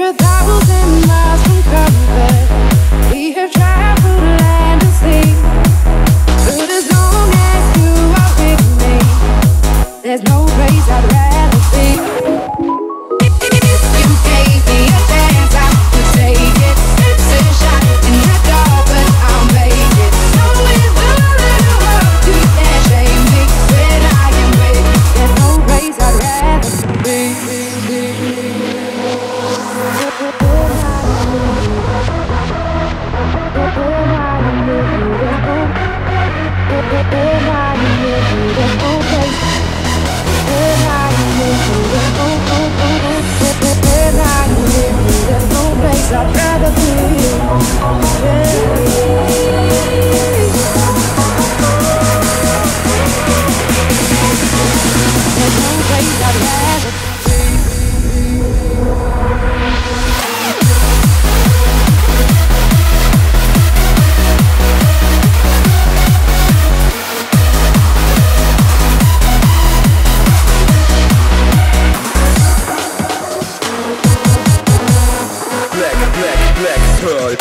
1,000 miles from comfort. We have traveled land and sea. But as long as you are with me, there's no place I'd rather be. If you gave me a chance, I would take it. It's a shot in the dark, but I'll make it. No, it's a little rough. You can't shame me when I am with you. There's no place I'd rather be. I'd rather be. There's no place I'd rather Black Pearl.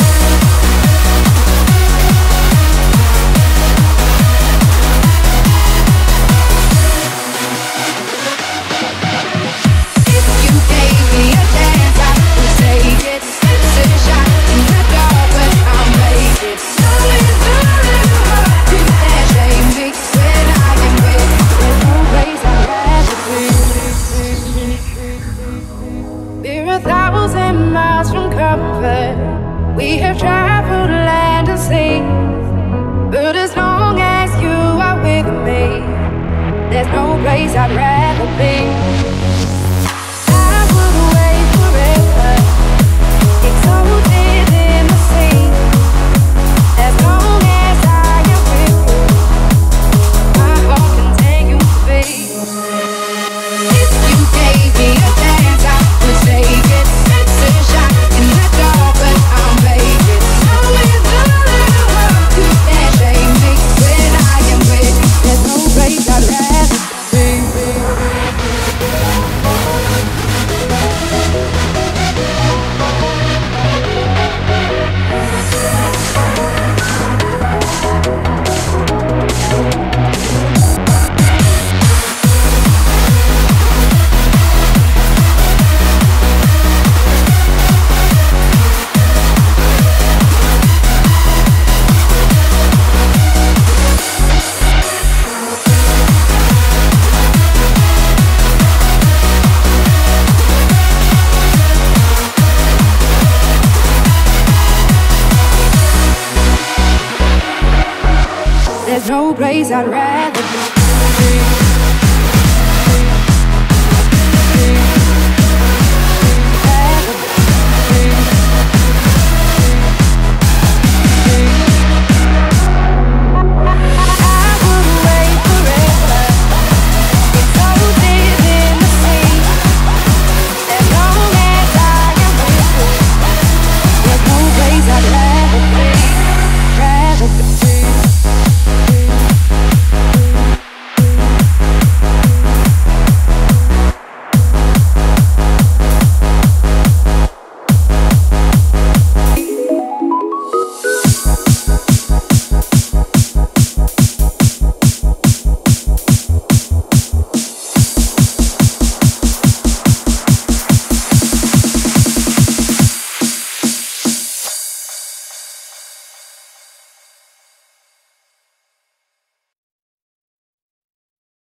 We have traveled land and sea, but as long as you are with me, there's no place I'd rather be. I would wait forever, exalted in the sea. As long as I am with you, my heart continues to beat. If you gave me a chance, I would take it. It's a shot in the dark, but I'll make it. No, it's a little rough. You can't shame me when I am with you. There's no place I'd rather be. There's no place I'd rather be.